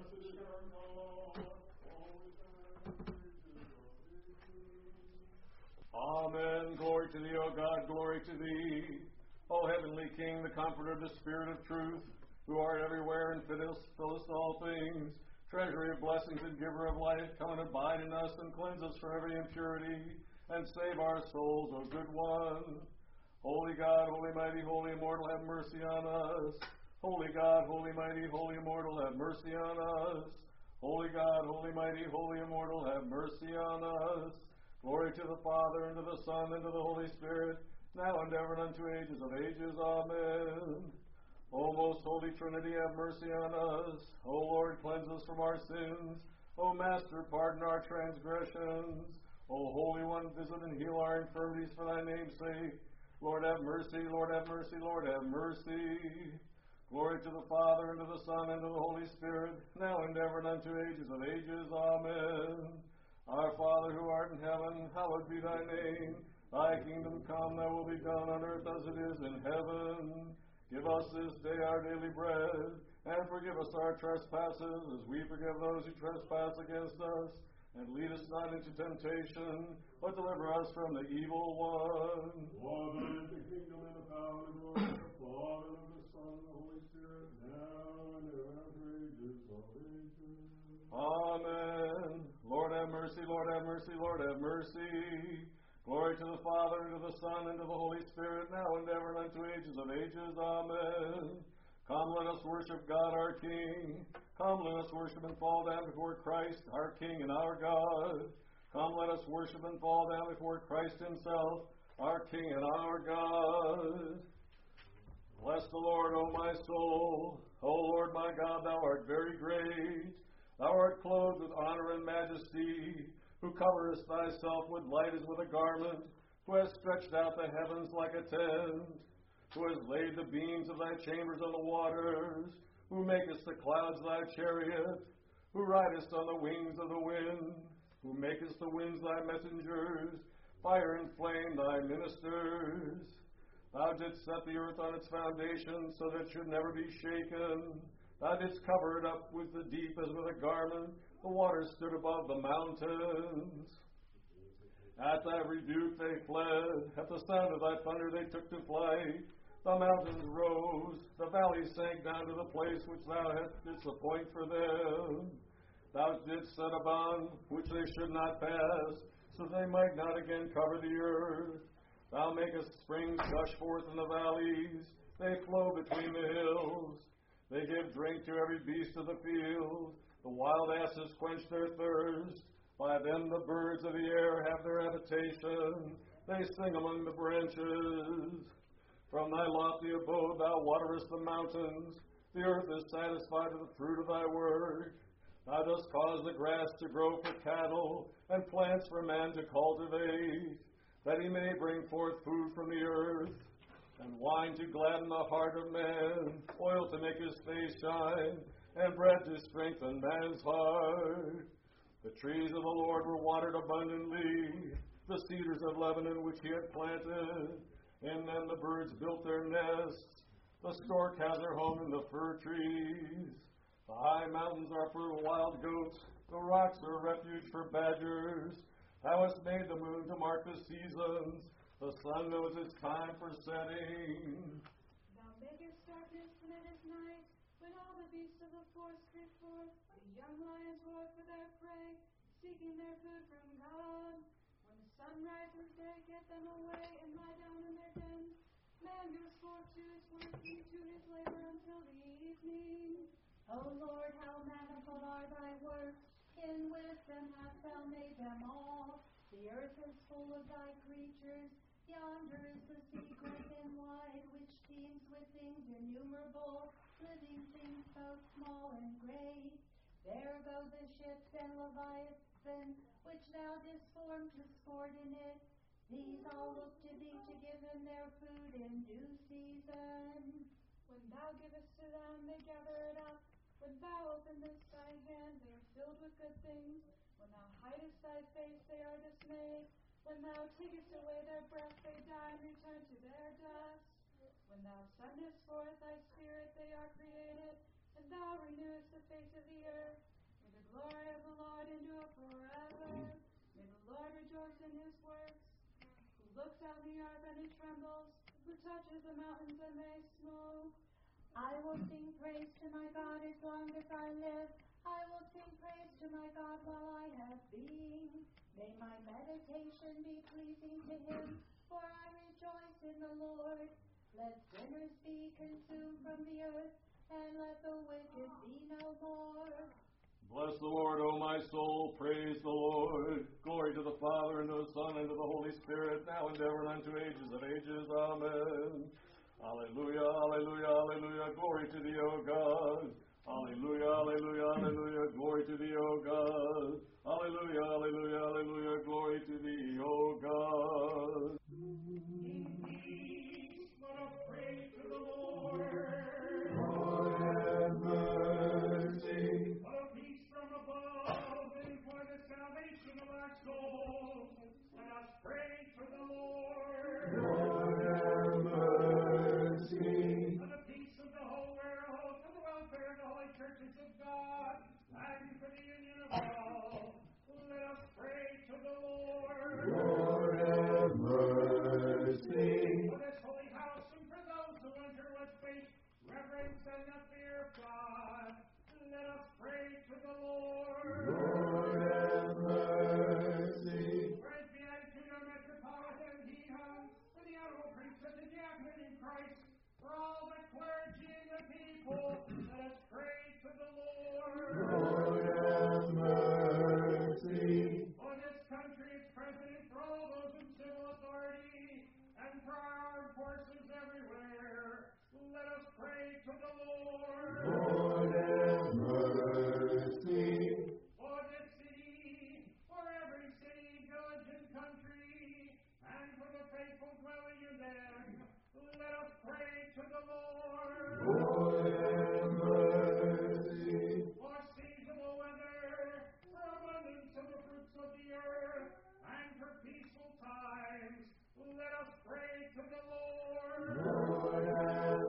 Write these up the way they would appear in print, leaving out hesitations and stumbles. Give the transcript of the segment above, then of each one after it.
Amen. Glory to thee, O God, glory to thee. O heavenly King, the comforter, the Spirit of truth, who art everywhere and fillest all things, treasury of blessings and giver of life, come and abide in us and cleanse us from every impurity, and save our souls, O good one. Holy God, holy mighty, holy immortal, have mercy on us. Holy God, holy mighty, holy immortal, have mercy on us. Holy God, holy mighty, holy immortal, have mercy on us. Glory to the Father, and to the Son, and to the Holy Spirit, now and ever, and unto ages of ages. Amen. O most holy Trinity, have mercy on us. O Lord, cleanse us from our sins. O Master, pardon our transgressions. O Holy One, visit and heal our infirmities for thy name's sake. Lord, have mercy, Lord, have mercy, Lord, have mercy. Glory to the Father, and to the Son, and to the Holy Spirit, now and ever, and unto ages of ages. Amen. Our Father, who art in heaven, hallowed be thy name. Thy kingdom come, thy will be done on earth as it is in heaven. Give us this day our daily bread, and forgive us our trespasses, as we forgive those who trespass against us. And lead us not into temptation, but deliver us from the evil one. For thine is the kingdom, and the power, and the glory of the Father, and of the Son, and the Holy Spirit, now and ever, and for ages of ages. Amen. Lord have mercy, Lord have mercy, Lord have mercy. Glory to the Father, and to the Son, and to the Holy Spirit, now and ever, and unto ages of ages. Amen. Come, let us worship God our King. Come, let us worship and fall down before Christ, our King and our God. Come, let us worship and fall down before Christ himself, our King and our God. Bless the Lord, O my soul. O Lord my God, thou art very great. Thou art clothed with honor and majesty, who coverest thyself with light as with a garment, who hast stretched out the heavens like a tent, who hast laid the beams of thy chambers on the waters, who makest the clouds thy chariot, who ridest on the wings of the wind, who makest the winds thy messengers, fire and flame thy ministers. Thou didst set the earth on its foundation, so that it should never be shaken. Thou didst cover it up with the deep as with a garment. The waters stood above the mountains. At thy rebuke they fled. At the sound of thy thunder they took to flight. The mountains rose. The valleys sank down to the place which thou didst appoint for them. Thou didst set a bond which they should not pass, so they might not again cover the earth. Thou makest springs gush forth in the valleys. They flow between the hills. They give drink to every beast of the field. The wild asses quench their thirst. By them the birds of the air have their habitation. They sing among the branches. From thy lofty abode thou waterest the mountains. The earth is satisfied with the fruit of thy work. Thou dost cause the grass to grow for cattle, and plants for man to cultivate, that he may bring forth food from the earth, and wine to gladden the heart of man, oil to make his face shine, and bread to strengthen man's heart. The trees of the Lord were watered abundantly, the cedars of Lebanon which he had planted. In them the birds built their nests. The stork has her home in the fir trees. The high mountains are for the wild goats. The rocks are a refuge for badgers. Thou hast made the moon to mark the seasons. The sun knows its time for setting. Thou makest darkness when it is night, when all the beasts of the forest creep forth. The young lions roar for their prey, seeking their food from God. When the sun rises, they get them away and lie down in their dens. Man goes forth to his work and to his labor until the evening. O Lord, how manifold are thy works! In wisdom hast thou made them all. The earth is full of thy creatures. Yonder is the sea great and wide, which teems with things innumerable, living things both small and great. There go the ships and Leviathan, which thou didst form to sport in it. These all look to thee to give them their food in due season. When thou givest to them, they gather it up. When thou openest thy hand, they are filled with good things. When thou hidest thy face, they are dismayed. When thou takest away their breath, they die and return to their dust. When thou sendest forth thy spirit, they are created, and thou renewest the face of the earth. looks out the earth and it trembles, who touches the mountains and they smoke. I will sing praise to my God as long as I live. I will sing praise to my God while I have being. May my meditation be pleasing to him, for I rejoice in the Lord. Let sinners be consumed from the earth, and let the wicked be no more. Bless the Lord, O my soul. Praise the Lord. Glory to the Father, and to the Son, and to the Holy Spirit, now and ever, and unto ages of ages. Amen. Alleluia, alleluia, alleluia. Glory to thee, O God. Alleluia, alleluia, alleluia. Glory to thee, O God. Alleluia, alleluia, alleluia. Glory to thee, O God. Let us pray to the Lord. Lord, have mercy. Let us peace from above, and for the salvation of our souls. Let us pray to the Lord. Lord, have mercy. For the peace of the whole world, for the welfare of the holy churches of God, and for the union of all. Let us pray to the Lord. Lord, have mercy. For this holy house and for those who enter with faith, reverence, and the fear of God, let us pray to the Lord. Lord, have mercy. For his beatitude our Metropolitan Deacon, for the honorable priesthood and diaconate in Christ, for all the clergy and the people, let us pray to the Lord. Lord, have mercy. For this country, its president, for all those in civil authority, and for our armed forces everywhere, let us pray to the Lord. Lord, have mercy. For this city, for every city, village, and country, and for the faithful dwelling in them, let us pray to the Lord. Lord, have mercy. For seasonable weather, for abundance of the fruits of the earth, and for peaceful times, let us pray to the Lord. Lord, have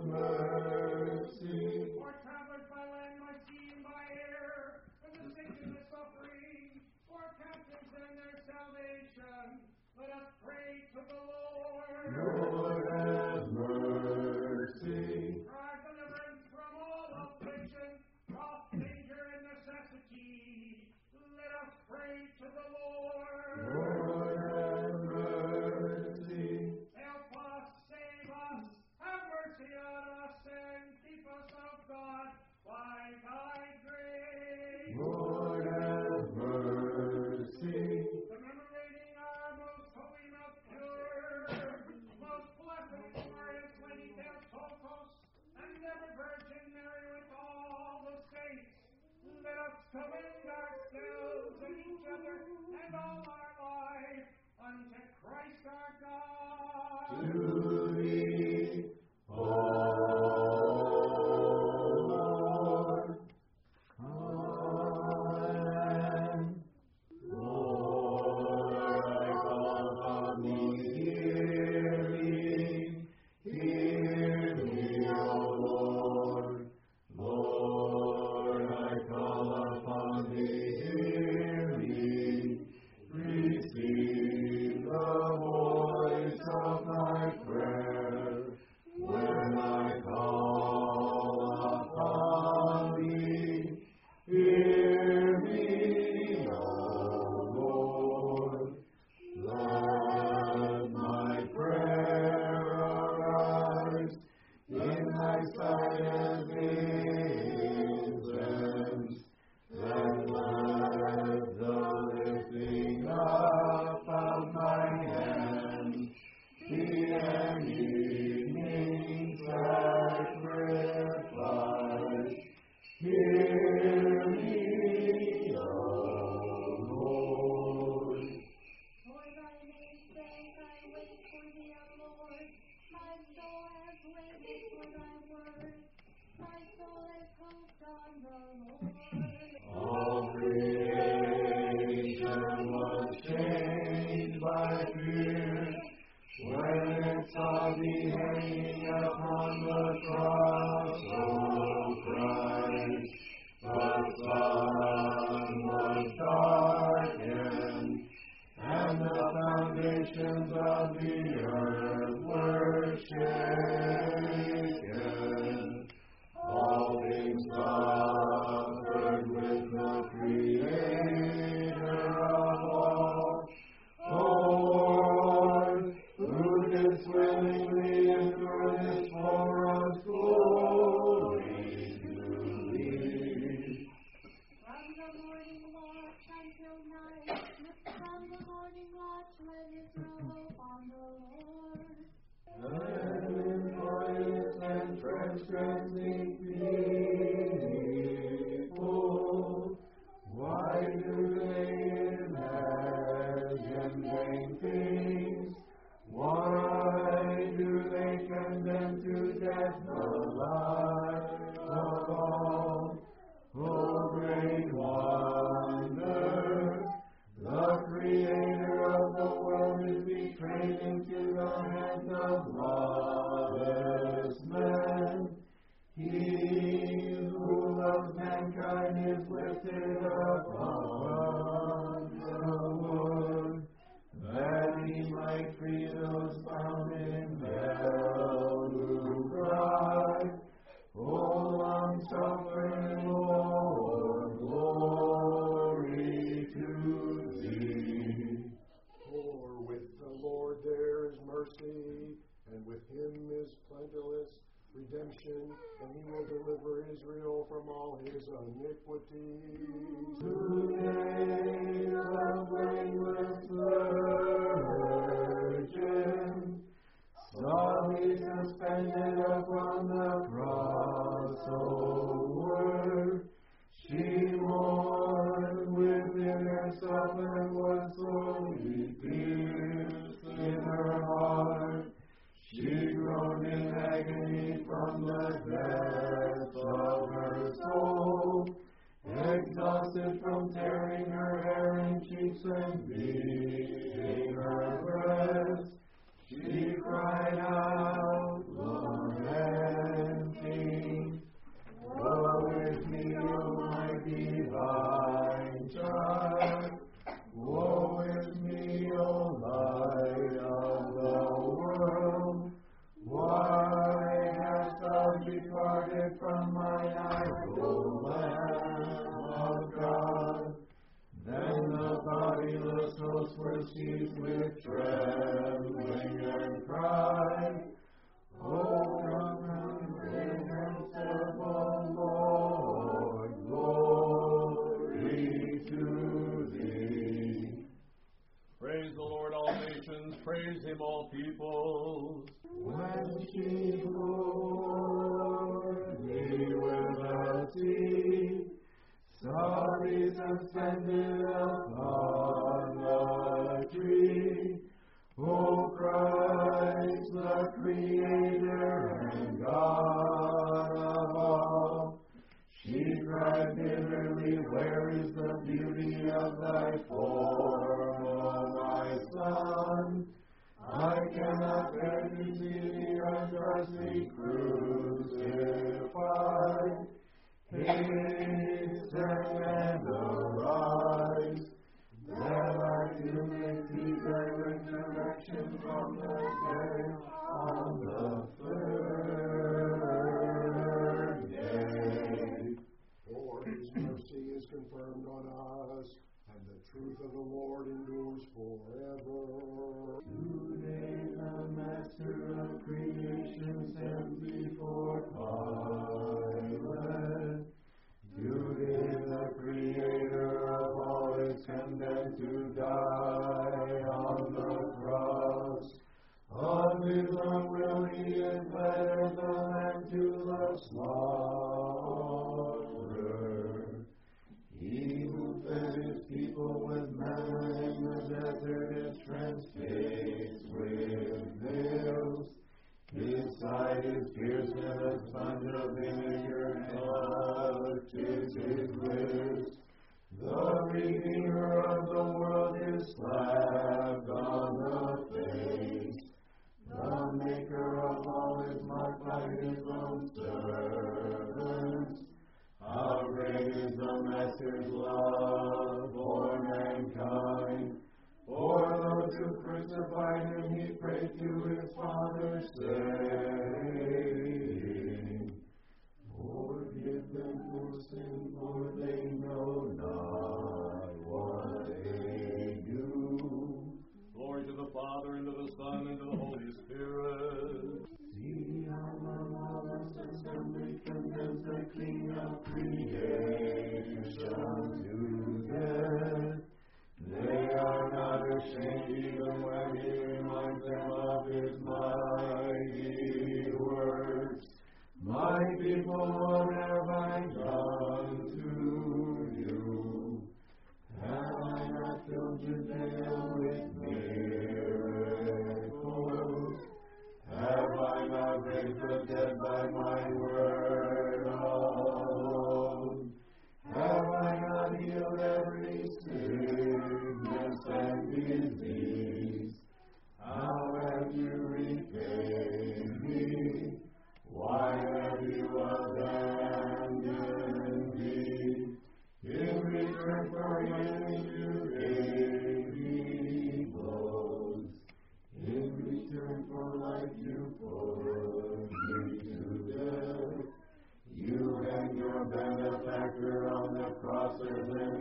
mercy. For travelers by land, by sea, and by air, for the sick and the suffering, for captives and their salvation, let us pray to the Lord. Lord, have mercy. For our deliverance from all affliction, wrath, danger, and necessity, let us pray to the Lord. Lord, have mercy. Help us, save us, have mercy on us, and keep us of God by thy grace. Lord, have mercy. Commemorating our most holy, most pure, most blessed and glorious Lady Theotokos, and ever Virgin Mary with all the saints, let us commend ourselves and each other and all our life unto Christ our God. To thee, O Lord. Amen. Lord, I call upon thee, hear me, O Lord. Lord, I call upon thee, hear me. Receive the voice of my prayer when I call upon thee. Hear me, O Lord. Let my prayer arise in thy sight as incense. Then let the lifting up of my hands be an evening sacrifice. Hear me, O Lord. For thy name's sake I wait for thee, O Lord. My soul has waited for thy word. My soul has hoped on the Lord. All creation was changed by fear when it saw thee hanging upon the cross, O Christ. The sun was darkened, and the foundations of the morning watch, let Israel hope on the Lord. And in pious and transgressing people, why do they imagine vain things? Why do they condemn to death the life of all? Oh, great wonder! The Creator of the world is betrayed into the hands of lawless men. He who loves mankind is lifted upon the wood, that he might free those found in hell who cry, O long-suffering Lord, glory to Thee. For with the Lord there is mercy, and with Him is plenteous redemption, and He will deliver Israel from all his iniquities. Today the blameless Virgin saw Thee suspended upon the cross, O Word. She mourned within herself and was sorely pierced in her heart. She groaned in agony from the depths of her soul, exhausted from tearing her hair and cheeks and beating her breast. She cried out, lamenting, Woe is me, O my divine child! Woe is me, O light of the world! Why hast thou departed from mine eyes, O Lamb of God? Then the bodiless host were seized with trembling and cried, O comprehensible Lord, glory to Thee. Praise the Lord, all nations. Praise Him, all peoples. When she lured me with a sea, saw Thee suspended upon the tree, O Christ, the Creator and God of all. She cried bitterly, Where is the beauty of Thy form, O my Son? I cannot bear to see Thee unjustly crucified. Hasten and arise, that I do make Thee Thy resurrection from the dead on the third day. For His mercy is confirmed on us, and the truth of the Lord endures forever. Today the Master of creation stands before Pilate. Today the Creator of all is condemned to die on the cross. Of His own will He is led the lamb to the slaughter. He who fed His people with manna in the desert is transfixed with nails. His side is pierced and a sponge of vinegar touches His lips. The Redeemer of the world is slapped on the face. The Maker of all is marked by His own servants. How great is the Master's love for mankind! For those who crucified Him, He prayed to His Father, saying, Forgive them for sin, for they know not what they do. Glory to the Father, and to the Son, and to the Holy Spirit. See how the lawless assembly condemns the King of creation to death. They are not ashamed oppressors and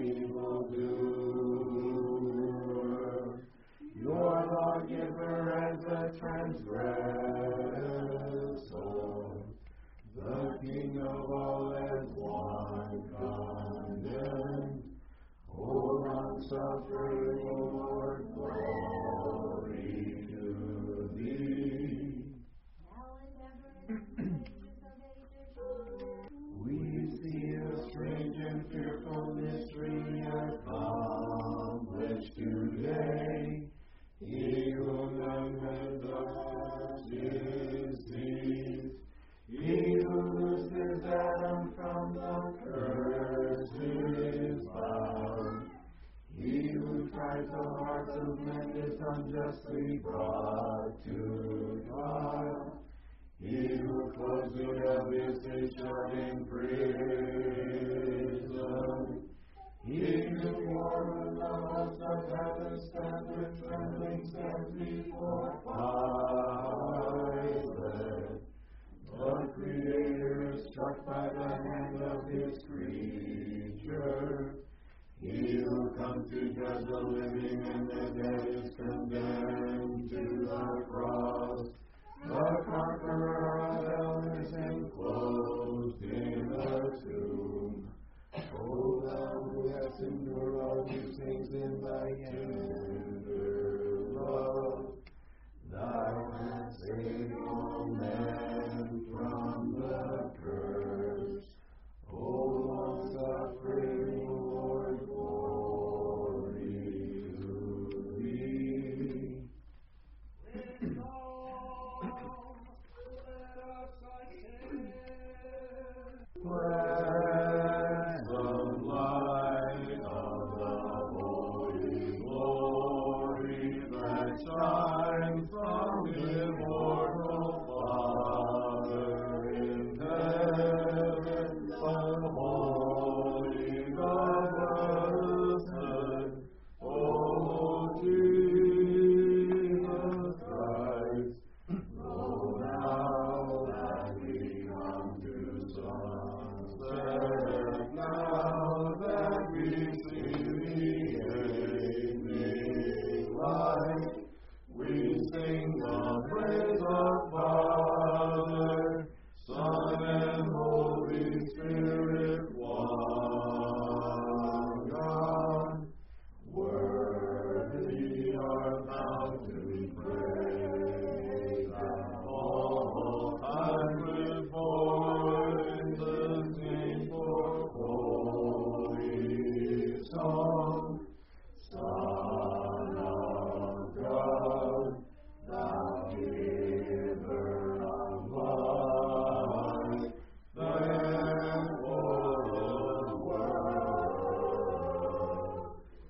evildoer. Your lawgiver as a transgressor, the King of all as one condemned. O long-suffering Lord, glory to Thee. Now and ever in the ages of ages. We see a strange and fearful mystery accomplished today. He whom none had thus deceived, he who looses Adam from the curse is bound. He who tries the hearts of men is unjustly brought to trial. He who closed the abyss is shut in prison. He who warned the host of heaven stands with trembling stands before Pilate. The Creator is struck by the hand of His creature. He who comes to judge the living and the dead is condemned to the cross. The conqueror of hell is enclosed in a tomb. O thou who hast endured all these things in thy tender love, thou hast saved all men from the curse. O long-suffering Lord, glory to Thee. Pleasant light of the holy glory that shines from immortal Father in heaven, the holy, the blessed, O Jesus Christ, know now that we come to sunset, now that we see the evening light, we sing the praise of Father, Son, and Holy Spirit, one God. Worthy art thou to be praised at all times with voices sing for holy song. Son of God, thou giver of life, then for the world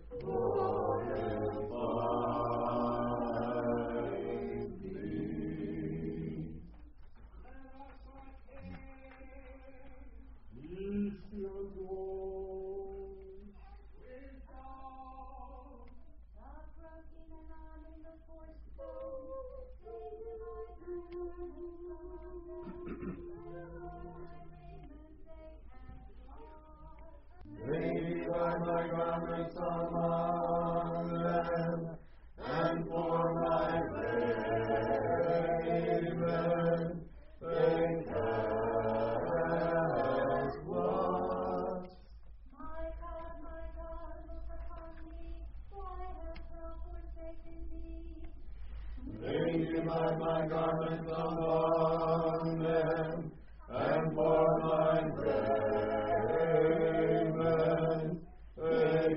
glorify Thee. Ye still go. Stop broken and on in the forced stone. Save divine harmony among them. And for thy raiment they have lost. Lady by my garments among them, and for my raiment they cast lots. My God, look upon me. Why hast thou forsaken me? Lady by my garments among them, and for my raiment they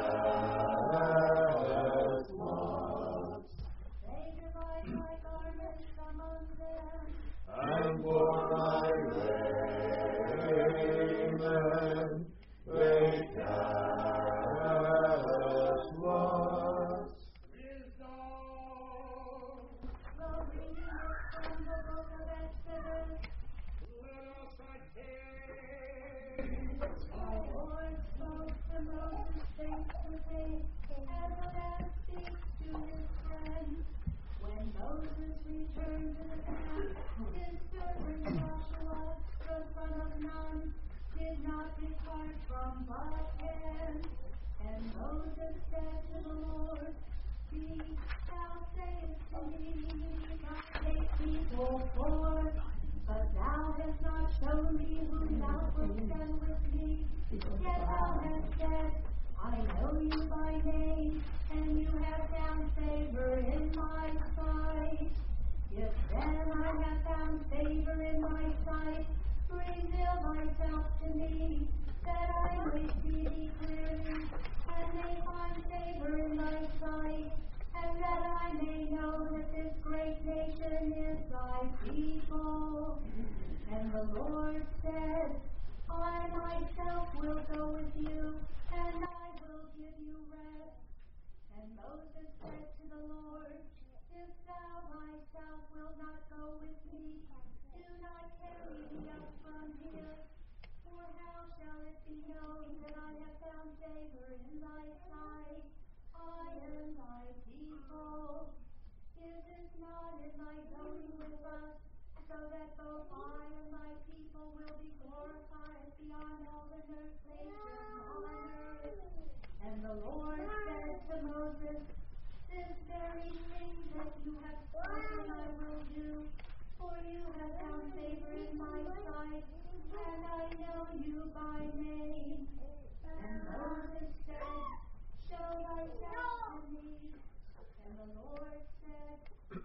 cast lots. They divide my garments among them. And for my raiment they cast lots. The reading is from the book of Exodus. Let us attend. The Lord spoke to Moses face to face, as a man speaks to his friend. When Moses returned to the camp, his servant Joshua stood front of Nun, did not depart from God's hand. And Moses said to the Lord, See, thou sayest to me, Thou take people forth, but thou hast not shown me whom thou wilt send with me. Yet thou hast said, I know you by name, and you have found favor in my sight. If then I have found favor in my sight, reveal thyself to me, that I may see thee clearly, and may find favor in thy sight, and that I may know that this great nation is thy people. And the Lord said, I myself will go with you, and I will give you rest. And Moses said to the Lord, If thou thyself wilt not go with me, do not carry me up from here. For how shall it be known that I have found favor in thy sight, I and thy people? Is it not in thy going with us, so that both I and thy people will be glorified beyond all the nations on earth? And the Lord said to Moses, This very thing that you have spoken I will do, for you have found favor in my sight, and I know you by name. And Moses said, Show thyself to me. And the Lord said,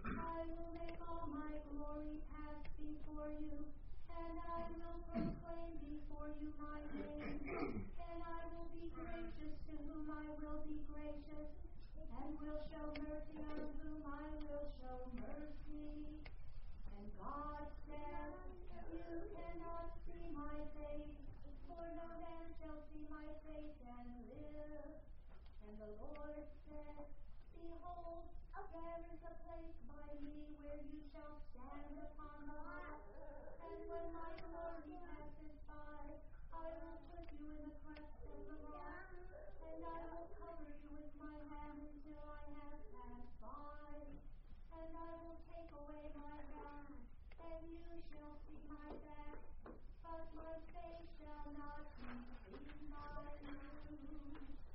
I will make all my glory pass before you, and I will proclaim before you my name, and I will be gracious to whom I will be gracious, and will show mercy on whom I will show mercy. And God said, You cannot see my face, for no man shall see my face and live. And the Lord said, Behold, there is a place by me where you shall stand upon the rock, and when my glory passes by, I will put you in the cleft of the rock, and I will cover you with my hand until I have passed by. And I will take away my hand, and you shall see my back, but my face shall not be seen by you.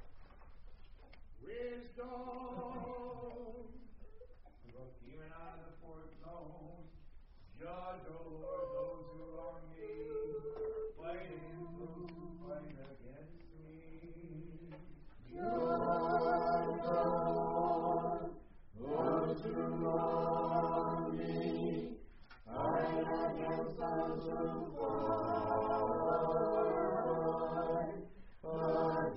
Wisdom, look even out of the fourth zone. Judge, O Lord, those who wrong me. Fight in those who fight against me. Judge, O Lord, those who wrong me. Fight against those who fight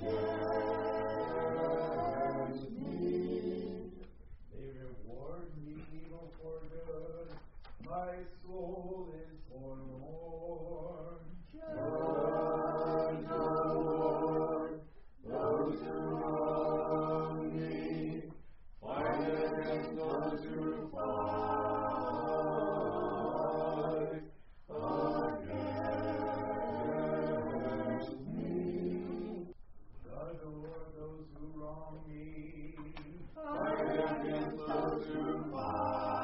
against me. They reward me evil for good. My soul is forlorn. Judge, O Lord, those who wrong me. Fight against those who fight against me. Judge, O Lord, those who wrong me. Fight against those who fight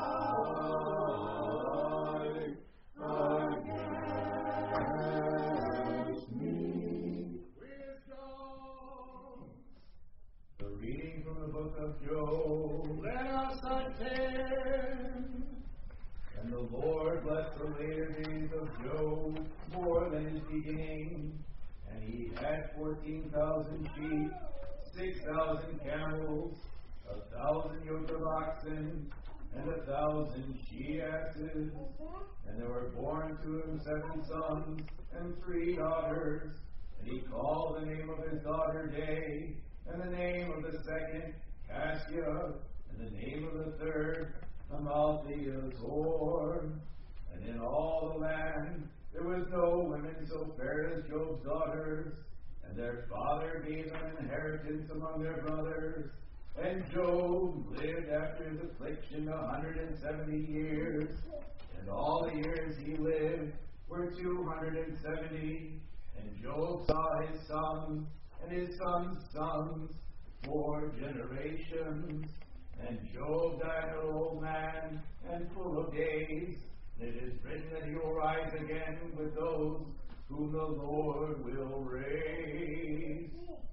against me. Wisdom. The reading from the book of Job. Let us attend. And the Lord blessed the later days of Job more than his beginning. And he had 14,000 sheep, 6,000 camels, 1,000 yoke of oxen, and 1,000 she-asses. And there were born to him 7 sons and 3 daughters. And he called the name of his daughter Day, and the name of the second Cassia, and the name of the third Amaltheazor. And in all the land there was no women so fair as Job's daughters, and their father gave them inheritance among their brothers. And Job lived after his affliction 170 years, and all the years he lived were 270. And Job saw his sons and his sons' sons 4 generations. And Job died an old man and full of days. It is written that he will rise again with those whom the Lord will raise.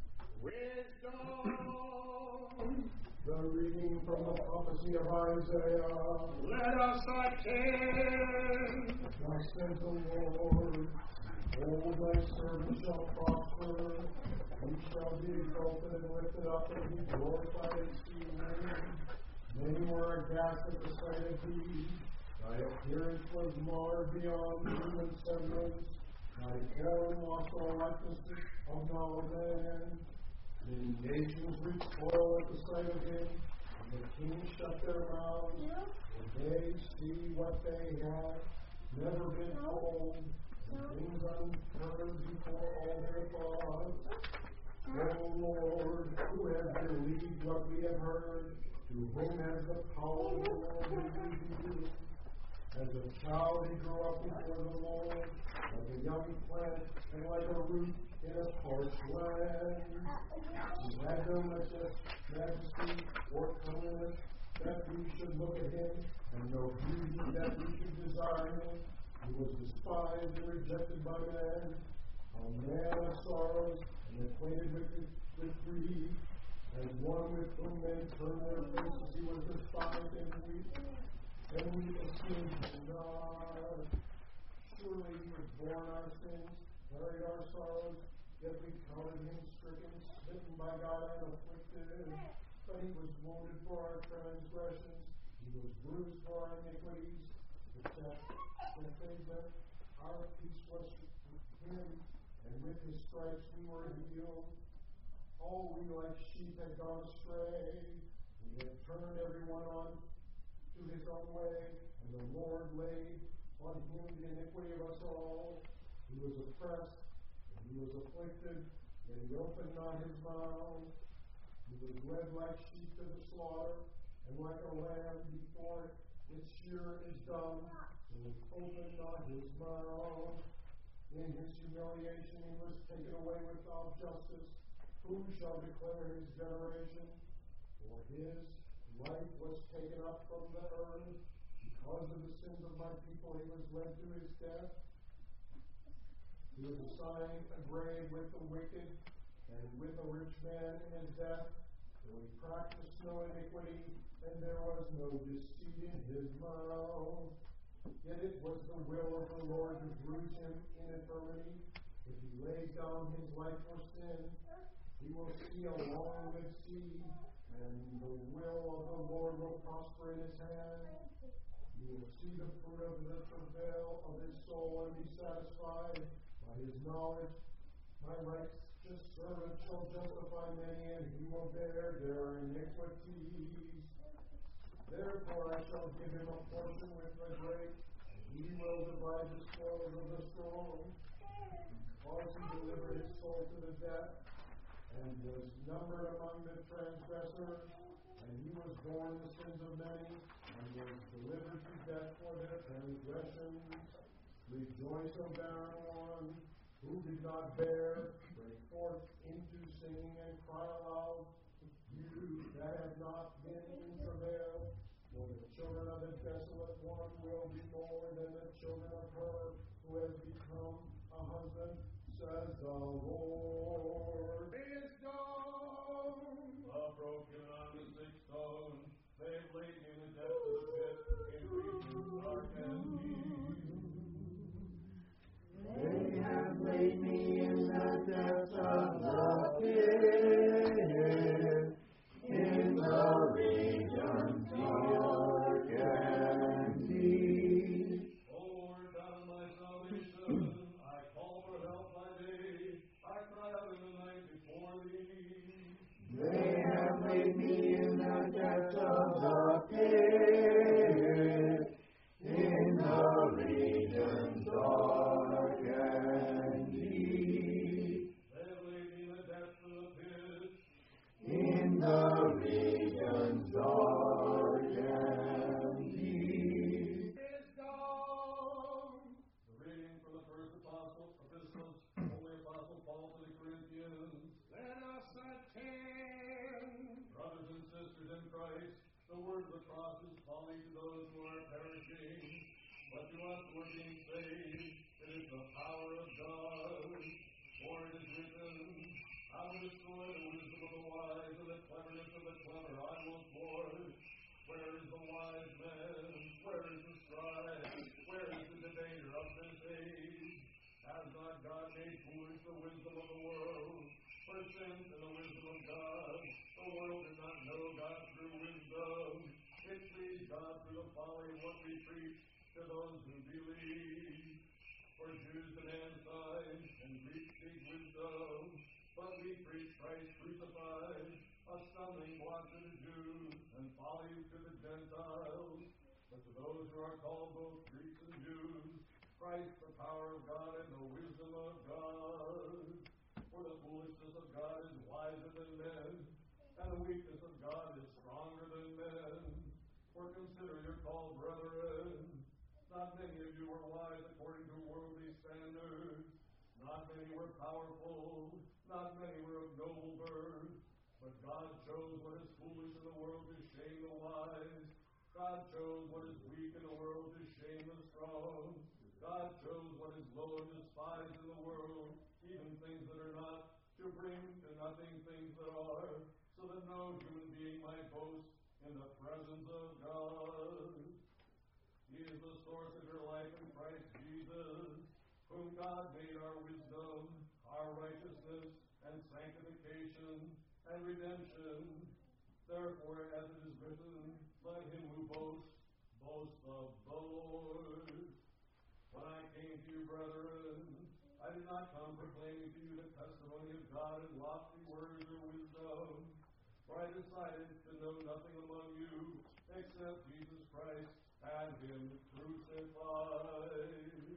Wisdom. The reading from the prophecy of Isaiah. Let us attend. Thus says the Lord, O thy servant shall prosper, he shall be exalted and lifted up, and be glorified exceedingly. Many were aghast at the sight of thee. Thy appearance was marred beyond human semblance. Thy form lost all likeness of no man. Many nations recoil at the sight of him, and the kings shut their mouths, and they see what they have never been told, and things unheard before all their thoughts. O Lord, who has believed what we have heard? To whom has the power of the Lord been revealed? As a child he grew up before the Lord, like a young plant, and like a root in a parched land. He had no majesty or comeliness that we should look at him, and no beauty that we should desire him. He was despised and rejected by men, a man of sorrows, and acquainted with grief. As one with whom men turn their faces, he was despised and we esteemed him not. Surely he was born our sins, carried our sorrows, yet we counted him stricken, smitten by God, and afflicted. But he was wounded for our transgressions, he was bruised for our iniquities. The chastisement, our peace was with him, and with his stripes we were healed. All we like sheep had gone astray. We had turned everyone on to his own way, and the Lord laid on him the iniquity of us all. He was oppressed, and he was afflicted, yet he opened not his mouth. He was led like sheep to the slaughter, and like a lamb before its shearer is dumb, so he opened not his mouth. In his humiliation he was taken away without justice. Who shall declare his generation? For his life was taken up from the earth. Because of the sins of my people, he was led to his death. He was assigned a grave with the wicked, and with a rich man in his death. For he practiced no iniquity, and there was no deceit in his mouth. Yet it was the will of the Lord to bruise him in infirmity. If he lays down his life for sin, he will see a long-lived seed, and the will of the Lord will prosper in his hand. He will see the fruit of the travail of his soul and be satisfied. By his knowledge, my righteous servant shall justify many, and he will bear their iniquities. Therefore I shall give him a portion with the great, and he will divide the spoils of the strong. Because he delivered his soul to the death, and was numbered among the transgressors, and he was borne the sins of many, and was delivered to death for their transgressions. Rejoice, O barren one, who did not bear, break forth into singing and cry aloud, you that have not been in travail, for the children of the desolate one will be more than the children of her who has become a husband, says the Lord. A broken on the sick stone, they've laid me in the depths of the pit, in regions dark and deep. They have laid me in the depths of the pit, in the regions dark and deep. O Lord, God of my salvation, I call for help by day, I cry out in the night before thee. They have laid me in the depths of the pit, in the regions dark and deep. They have laid me in the depths of the pit, In the regions dark and deep. The reading from the first epistles, Holy Apostle Paul to the Corinthians. Let us attend. Brothers and sisters in Christ, the word of the cross is folly to those who are perishing, but to us who are being saved, it is the power of God. strength and the wisdom of God. The world did not know God through wisdom. It pleased God through the folly of what we preach to those who believe. For Jews demand signs, and Greeks seek wisdom. But we preach Christ crucified, a stumbling block to the Jews, and folly to the Gentiles. But to those who are called both Greeks and Jews, Christ the power of God and the wisdom of God. For the foolishness of God is wiser than men, and the weakness of God is stronger than men. For consider your call, brethren. Not many of you were wise according to worldly standards. Not many were powerful. Not many were of noble birth. But God chose what is foolish in the world to shame the wise. God chose what is weak in the world to shame the strong. God chose what is low and despised in the world, even things that are not, to bring to nothing things that are, so that no human being might boast in the presence of God. He is the source of your life in Christ Jesus, whom God made our wisdom, our righteousness, and sanctification, and redemption. Therefore, as it is written, let him who boasts, boast of the Lord. When I came to you, brethren, I did not come proclaiming to you the testimony of God in lofty words or wisdom, for I decided to know nothing among you except Jesus Christ and him crucified.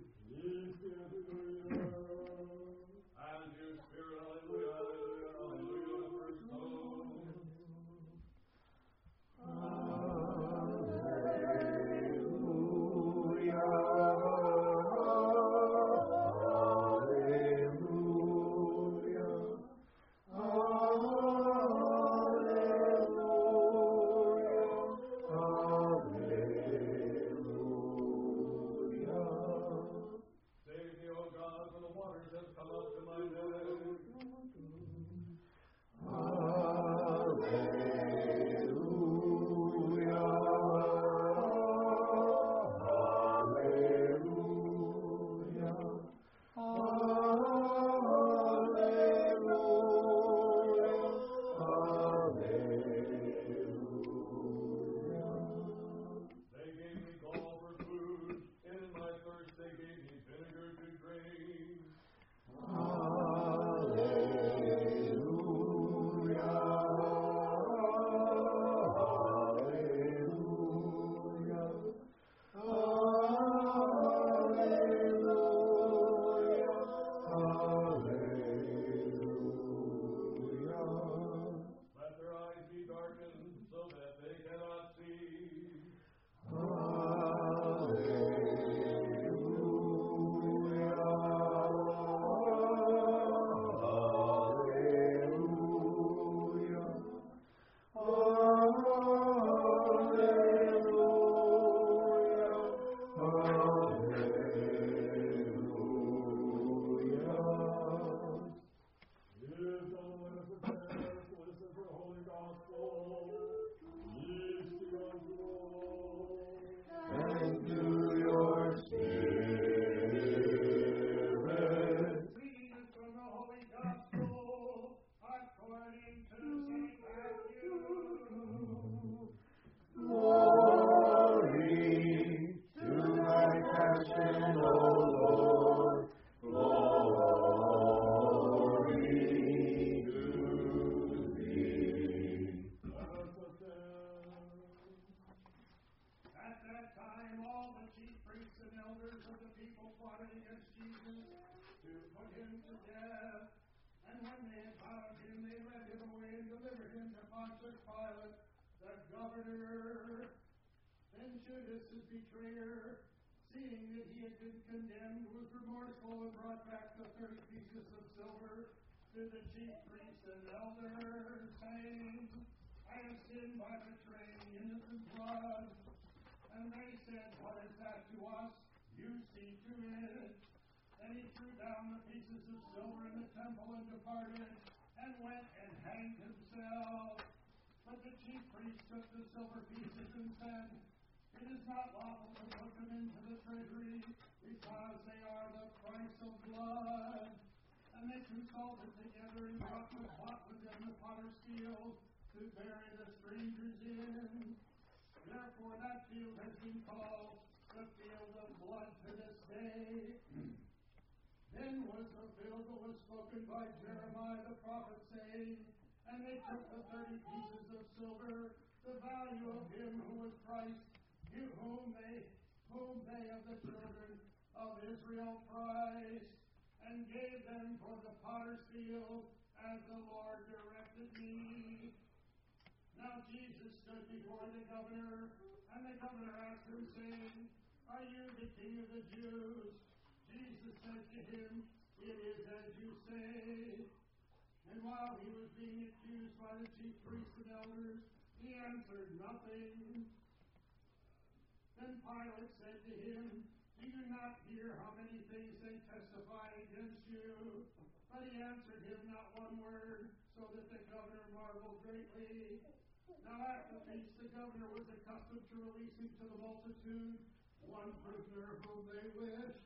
And your spirit, hallelujah, hallelujah, hallelujah, the first tone. And they consulted together and brought the pot within the potter's field to bury the strangers in. Therefore that field has been called the field of blood to this day. Then was fulfilled what was spoken by Jeremiah the prophet, saying, And they took the 30 pieces of silver, the value of him who was Christ, whom they of the children of Israel prized, and gave them for the potter's field, as the Lord directed me. Now Jesus stood before the governor, and the governor asked him, saying, Are you the king of the Jews? Jesus said to him, It is as you say. And while he was being accused by the chief priests and elders, he answered nothing. Then Pilate said to him, Do you not hear how many things they testify against you? But he answered him not one word, so that the governor marveled greatly. Now at the feast the governor was accustomed to releasing to the multitude one prisoner whom they wished.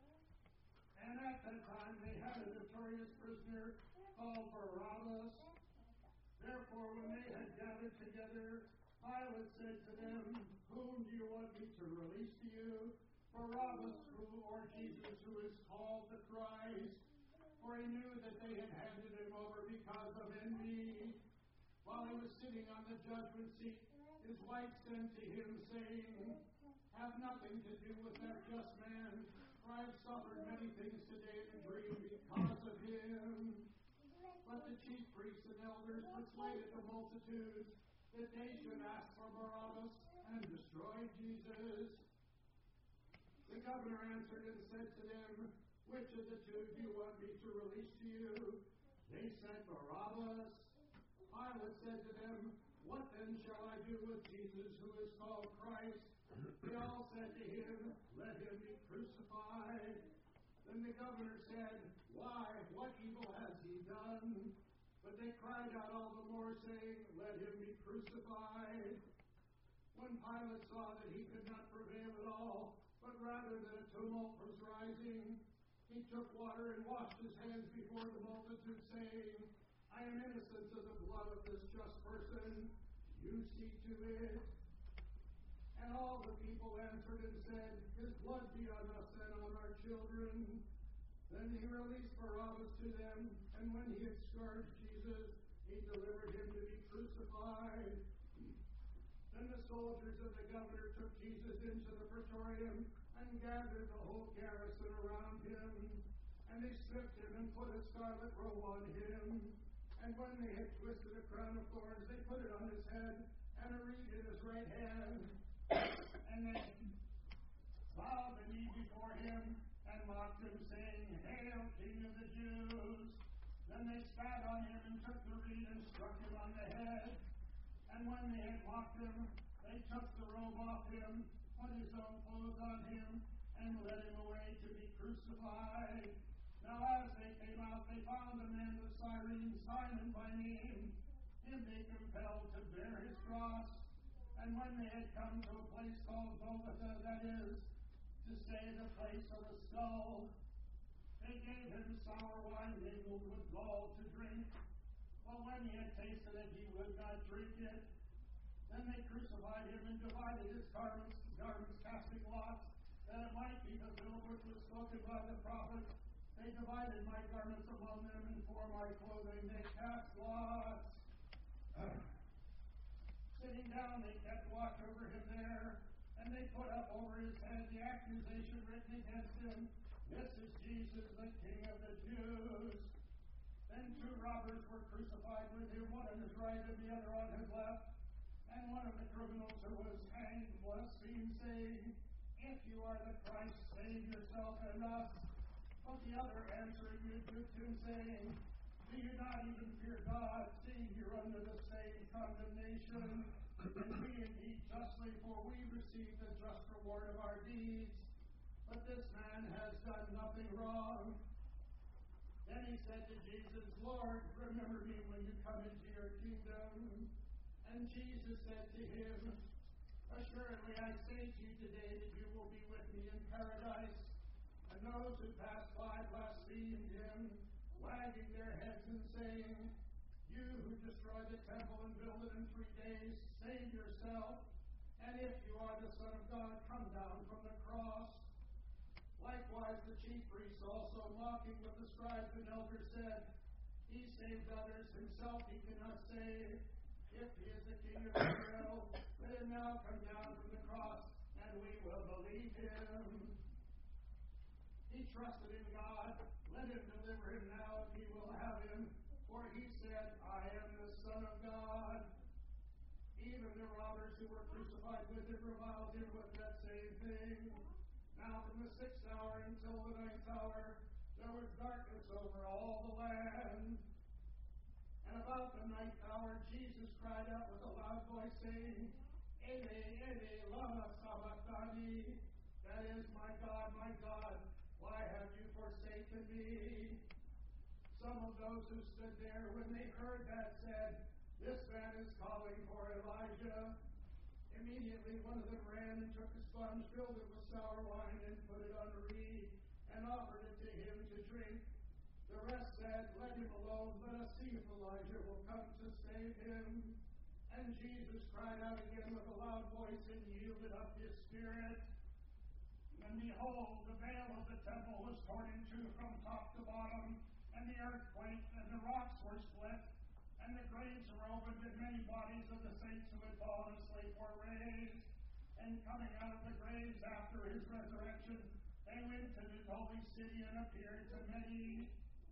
And at that time they had a notorious prisoner called Barabbas. Therefore when they had gathered together, Pilate said to them, Whom do you want me to release to you? Barabbas or Jesus, who is called the Christ? For he knew that they had handed him over because of envy. While he was sitting on the judgment seat, his wife sent to him, saying, Have nothing to do with that just man, for I have suffered many things today in a dream because of him. But the chief priests and elders persuaded the multitudes that they should ask for Barabbas and destroy Jesus. The governor answered and said to them, Which of the two do you want me to release to you? They said, Barabbas. Pilate said to them, What then shall I do with Jesus, who is called Christ? They all said to him, Let him be crucified. Then the governor said, Why, what evil has he done? But they cried out all the more, saying, Let him be crucified. When Pilate saw that he could not prevail at all, but rather that a tumult was rising, he took water and washed his hands before the multitude, saying, I am innocent of the blood of this just person. You see to it. And all the people answered and said, His blood be on us and on our children. Then he released Barabbas to them, and when he had scourged Jesus, he delivered him to be crucified. Then the soldiers of the governor took Jesus into the praetorium and gathered the whole garrison around him. And they stripped him and put a scarlet robe on him. And when they had twisted a crown of thorns, they put it on his head and a reed in his right hand. And they bowed the knee before him and mocked him, saying, Hail, King of the Jews! Then they spat on him and took the reed and struck him on the head. And when they had mocked him, they took the robe off him, put his own clothes on him, and led him away to be crucified. Now as they came out, they found a man of Cyrene, Simon by name. Him they compelled to bear his cross. And when they had come to a place called Golgotha, that is, to say the place of a skull, they gave him sour wine mingled with gall to drink. But when he had tasted it, he would not drink it. Then they crucified him and divided his garments, casting lots, that it might be fulfilled which was spoken by the prophet. They divided my garments among them, and for my clothing they cast lots. Sitting down, they kept watch over him there, and they put up over his head the accusation written against him, This is Jesus, the King of the Jews. Then two robbers were crucified with him, one on his right and the other on his left. And one of the criminals who was hanged blasphemed, saying, If you are the Christ, save yourself and us. But the other answering rebuked him, saying, Do you not even fear God, seeing you're under the same condemnation? And we indeed justly, for we receive the just reward of our deeds. But this man has done nothing wrong. Then he said to Jesus, Lord, remember me when you come into your kingdom. And Jesus said to him, Assuredly I say to you today that you will be with me in paradise. And those who passed by blasphemed him, wagging their heads and saying, "You who destroy the temple and build it in 3 days, save yourself. And if you are the Son of God, come down from the cross." Likewise the chief priests also, mocking with the scribes and elders, said, "He saved others, himself he cannot save. If he is the King of Israel, let him now come down from the cross, and we will believe him." He trusted in God. Let him deliver him now if he will have him. For he said, "I am the Son of God." Even the robbers who were crucified with him reviled him with that same thing. Now from the 6th hour until the 9th hour, there was darkness over all the land. And about the 9th hour, Jesus cried out with a loud voice, saying, "Ele, Ele, lama sabachthani?" That is, my God, why have you forsaken me?" Some of those who stood there, when they heard that, said, "This man is calling for Elijah." Immediately one of them ran and took a sponge, filled it with sour wine, and put it on a reed, and offered it to him to drink. The rest said, "Let him alone. Let us see if Elijah will come to save him." And Jesus cried out again with a loud voice and yielded up his spirit. And behold, the veil of the temple was torn in two from top to bottom, and the earth quaked, and the rocks were split, and the graves were opened, and many bodies of the saints who had fallen asleep were raised. And coming out of the graves after his resurrection, they went to the holy city and appeared to many.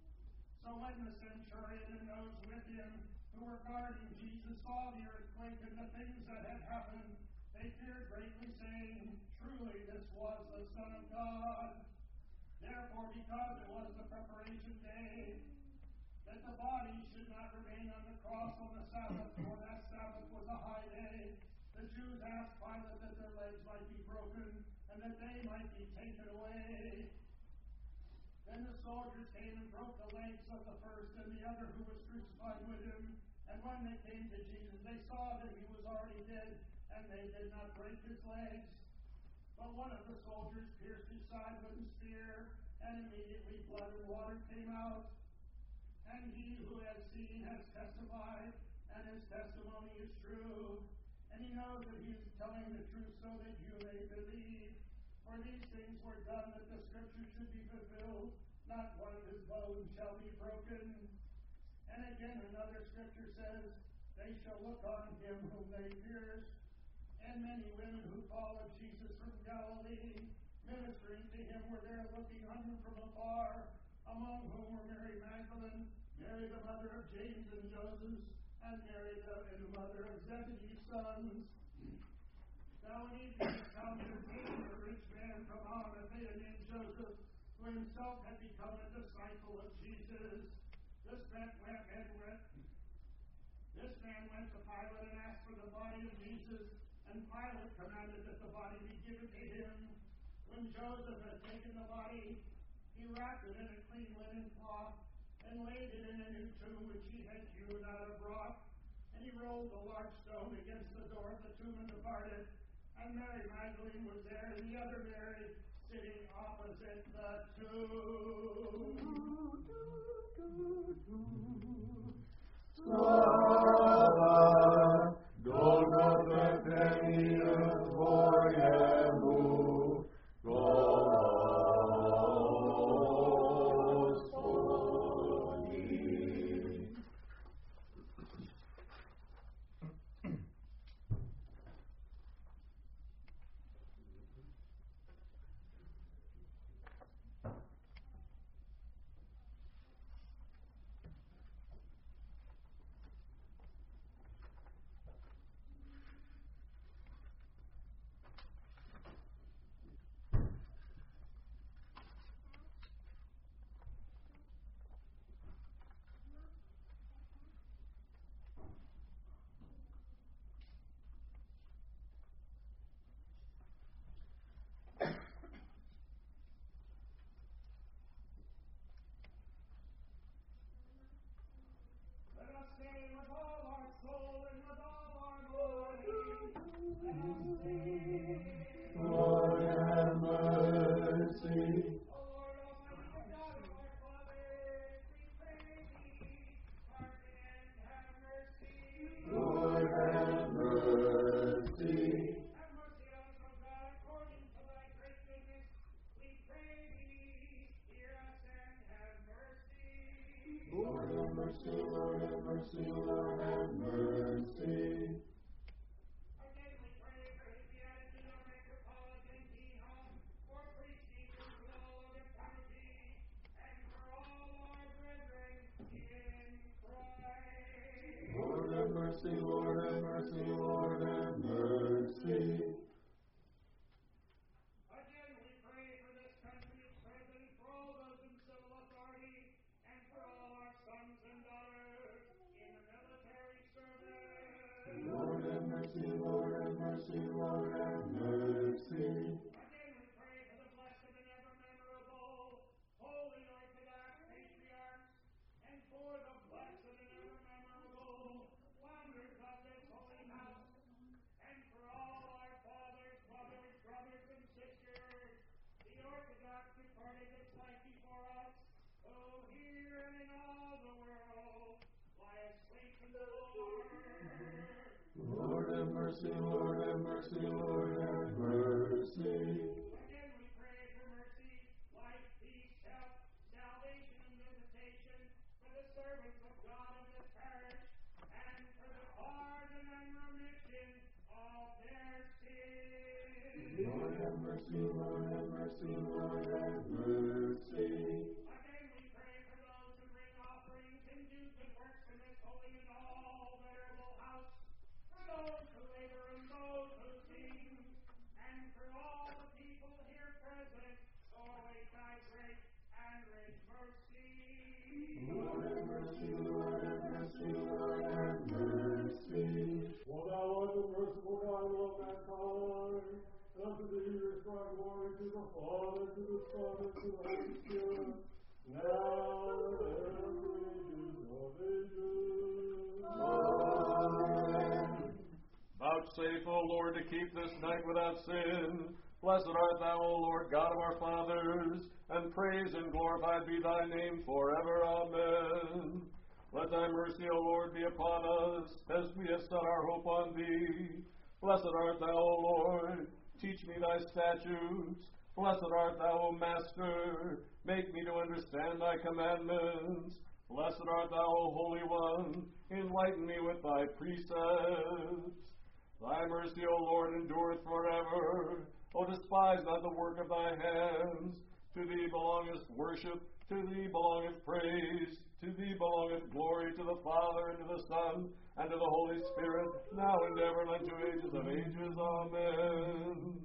So when the centurion and those with him who were guarding Jesus saw the earthquake and the things that had happened, they feared greatly, saying, "Truly this was the Son of God." Therefore, because it was the preparation day, that the body should not remain on the cross on the Sabbath, for that Sabbath was a high day, the Jews asked Pilate that their legs might be broken, and that they might be taken away. Then the soldiers came and broke the legs of the first and the other who was crucified with him. And when they came to Jesus, they saw that he was already dead, and they did not break his legs. But one of the soldiers pierced his side with a spear, and immediately blood and water came out. And he who has seen has testified, and his testimony is true. And he knows that he is telling the truth so that you may believe. For these things were done that the scripture should be fulfilled. Not one of his bones shall be broken. And again another scripture says, "They shall look on him whom they pierced." And many women who followed Jesus from Galilee, ministering to him, were there looking on him from afar, among whom were Mary Magdalene, Mary the mother of James and Joseph, and Mary the mother of Zebedee's sons. Now when evening had come, there came a rich man from Arimathea named Joseph, who himself had become a disciple of Jesus. This man went to Pilate and asked for the body of Jesus, and Pilate commanded that the body be given to him. When Joseph had taken the body, he wrapped it in a clean linen cloth, and laid it in a new tomb which he had hewn out of rock. And he rolled a large stone against the door of the tomb and departed. And Mary Magdalene was there, and the other Mary sitting opposite the tomb. Lord, have mercy. Again, we pray for his beatitude our Metropolitan Deacon, for preaching to all other clergy, and for all our brethren in Christ. Lord, have mercy, Lord, have mercy, Lord, have mercy. Again, we pray for this country's president, for all those in civil authority, and for all our sons and daughters in the military service. Lord, have mercy, Lord, have mercy, Lord, have mercy. Again, we pray for the blessed and ever memorable Holy Orthodox Patriarchs, and for the blessed and ever memorable founders of this holy house, and for all our fathers, mothers, brothers, and sisters, the Orthodox departed this life before us, who here and in all the world lie asleep in the Lord. Lord, have mercy, Lord, have mercy, Lord, have mercy. Again, we pray for mercy, life, peace, health, salvation, and visitation for the servants of God of this parish, and for the pardon and remission of their sins. Lord, have mercy, Lord, have mercy, Lord, have mercy. Again, we pray for those who bring offerings and do good works in this holy and all venerable house, for those who labor and those who sing, and for all the people here present, who await thy great and rich mercy. Lord, have mercy, Lord, have mercy, Lord, have mercy. For thou art the merciful God of mankind, and unto thee restore glory to the Father, to the Son, and to the Holy Spirit, now and ever, ages of ages. Amen. Vouchsafe, O Lord, to keep this night without sin. Blessed art thou, O Lord, God of our fathers, and praised and glorified be thy name forever. Amen. Let thy mercy, O Lord, be upon us, as we have set our hope on thee. Blessed art thou, O Lord. Teach me thy statutes. Blessed art thou, O Master. Make me to understand thy commandments. Blessed art thou, O Holy One. Enlighten me with thy precepts. Thy mercy, O Lord, endureth forever. O despise not the work of thy hands. To thee belongeth worship, to thee belongeth praise, to thee belongeth glory, to the Father, and to the Son, and to the Holy Spirit, now and ever, and unto ages of ages. Amen.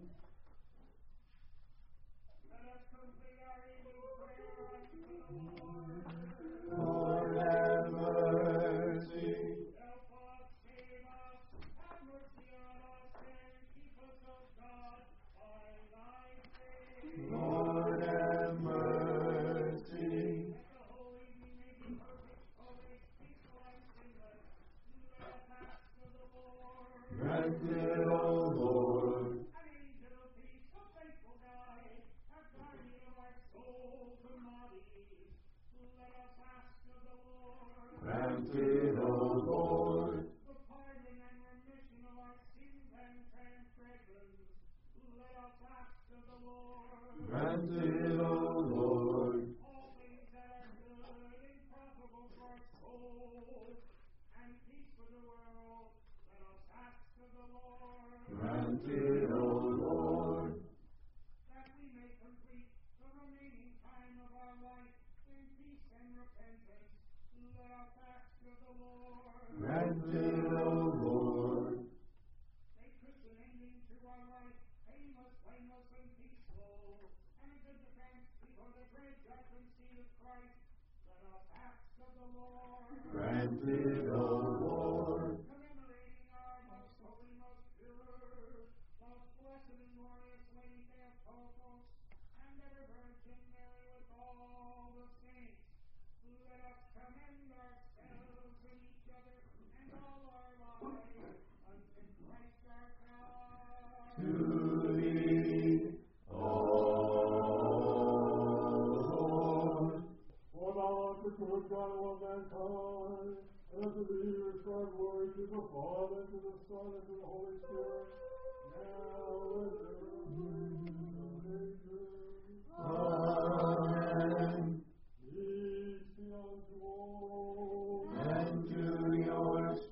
Let us complete our evening prayer unto the Lord. Lord, have mercy. Help us, save us, have mercy on us, and keep us, O God, by thy faith. Lord, have mercy. That the holy we may be perfect, holy, peaceful, and sinless. Let us ask of the Lord. Grant it, O Lord. An angel of peace, a faithful guide, have guardian of our souls and bodies. Let us ask of the Lord. Grant it, O Lord. The pardon and remission of our sins and transgressions. Let us ask of the Lord. Grant it, O Lord. All things that are good and profitable for our souls and peace for the world. Let us ask of the Lord. Grant it, O Lord. That we may complete the remaining time of our life in peace and repentance. Let us ask of the Lord. Grant it, O Lord. A Christian ending to our life, painless, blameless, and peaceful, and a good defense before the great judgment seat of Christ. Let us ask of the Lord. Grant it, O Lord. Commemorating our most holy, most pure, most blessed and glorious Lady Theotokos, and ever Virgin Mary with all the saints. Let us commend ourselves and each other and all our lives unto Christ our God. To thee, O Lord. For thou art the good God of mankind, and unto thee restore glory to the Father, to the Son, and to the Holy Spirit, now and ever, ages. Amen. Peace be unto all. And to your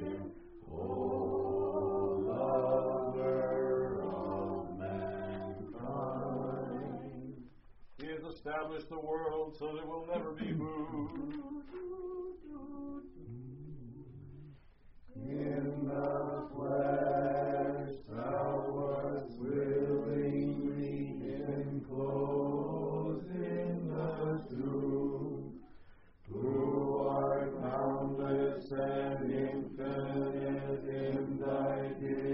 salvation, O lover of mankind. He has established the world so that it will never be moved. In the flesh thou wast willingly enclosed in the tomb, who art boundless and infinite in thy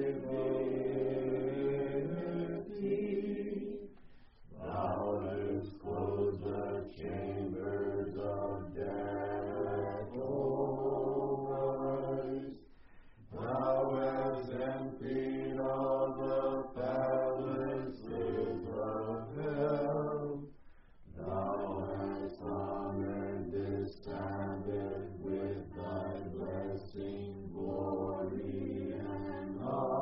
divinity. Thou hast closed the chambers of death, O Christ. Thou hast emptied all the palaces of hell. Thou hast honored this Sabbath with thy blessing, glory, and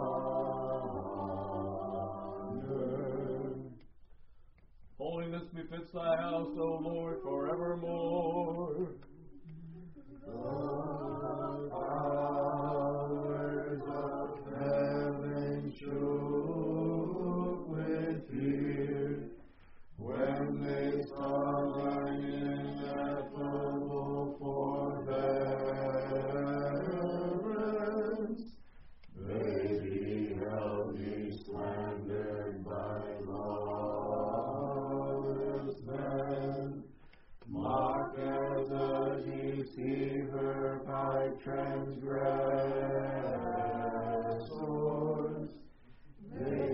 honor. Holiness befits thy house, O Lord, forevermore. The powers of heaven shook with fear when they saw thine ineffable forbearance. They beheld thee slandered by lawless men, mocked as a deceiver by transgressors. They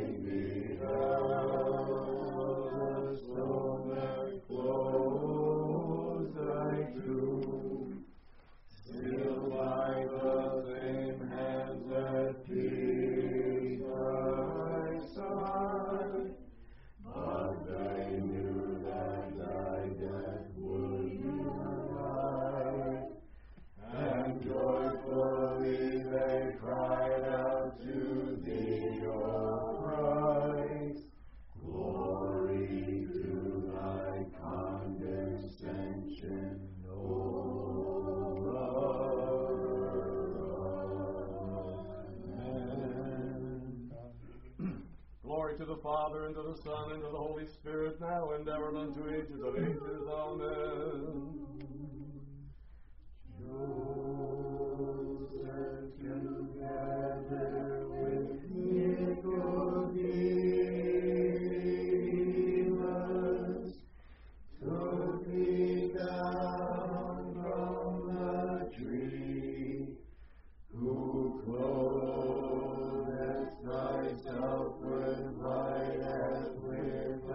beheld the stone that closed thy tomb, sealed by the same hands that pierced thy side. But they knew that thy death would be life, and joyfully they cried out to thee, O Christ. Glory to thy condescension, O lover of men. Glory to the Father, and to the Son, and to the Holy Spirit, now and ever, and unto ages of ages. Amen. Joseph together with Nicodemus took thee down from the tree, who clothest thyself with light as with a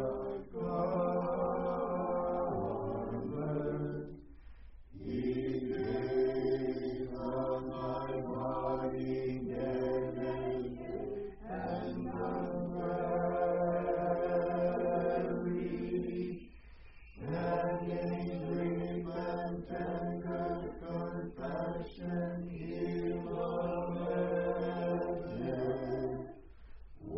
garment. He gave on thy body dead and unburied, and in grief and tender compassion he lamented,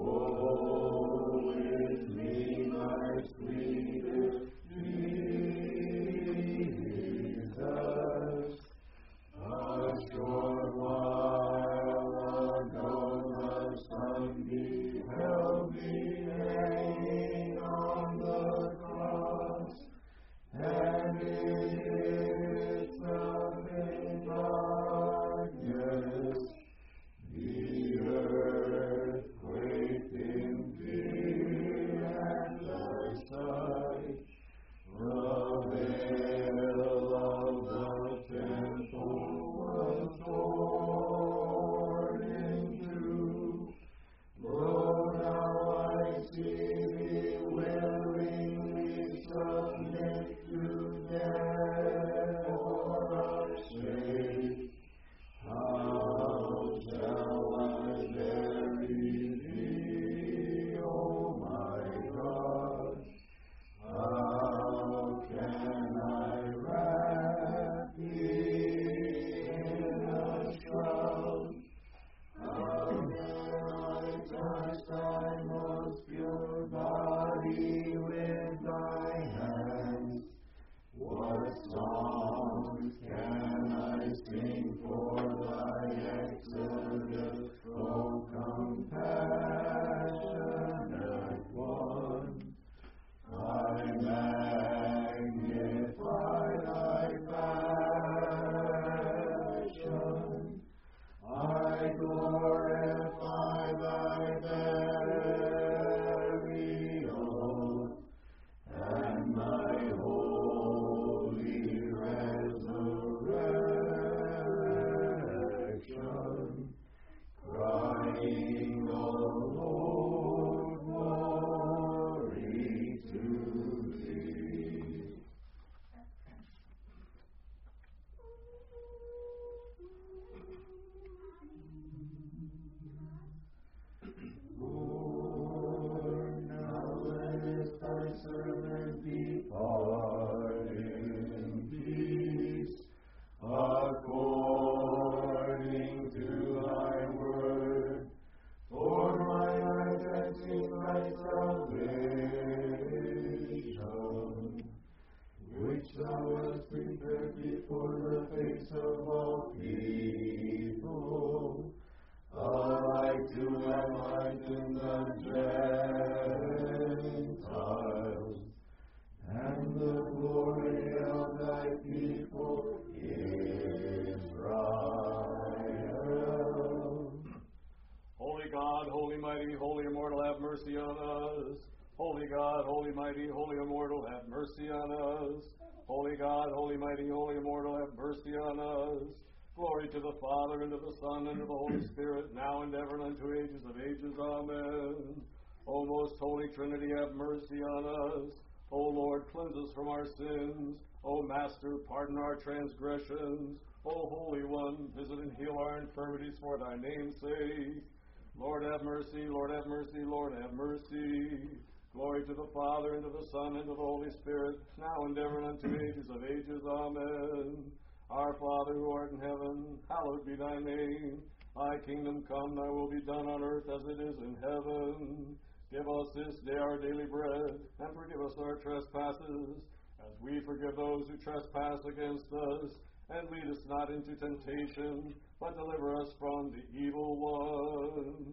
mighty, holy immortal, have mercy on us. Holy God, holy mighty, holy immortal, have mercy on us. Holy God, holy mighty, holy immortal, have mercy on us. Glory to the Father, and to the Son, and to the Holy Spirit, now and ever, and unto ages of ages. Amen. O most holy Trinity, have mercy on us. O Lord, cleanse us from our sins. O Master, pardon our transgressions. O Holy One, visit and heal our infirmities for thy name's sake. Lord, have mercy, Lord, have mercy, Lord, have mercy. Glory to the Father, and to the Son, and to the Holy Spirit, now and ever, and unto ages of ages. Amen. Our Father, who art in heaven, hallowed be thy name. Thy kingdom come, thy will be done on earth as it is in heaven. Give us this day our daily bread, and forgive us our trespasses, as we forgive those who trespass against us. And lead us not into temptation, but deliver us from the evil one.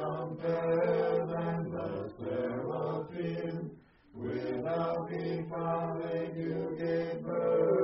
from heaven the seraphim, without becoming you gave birth.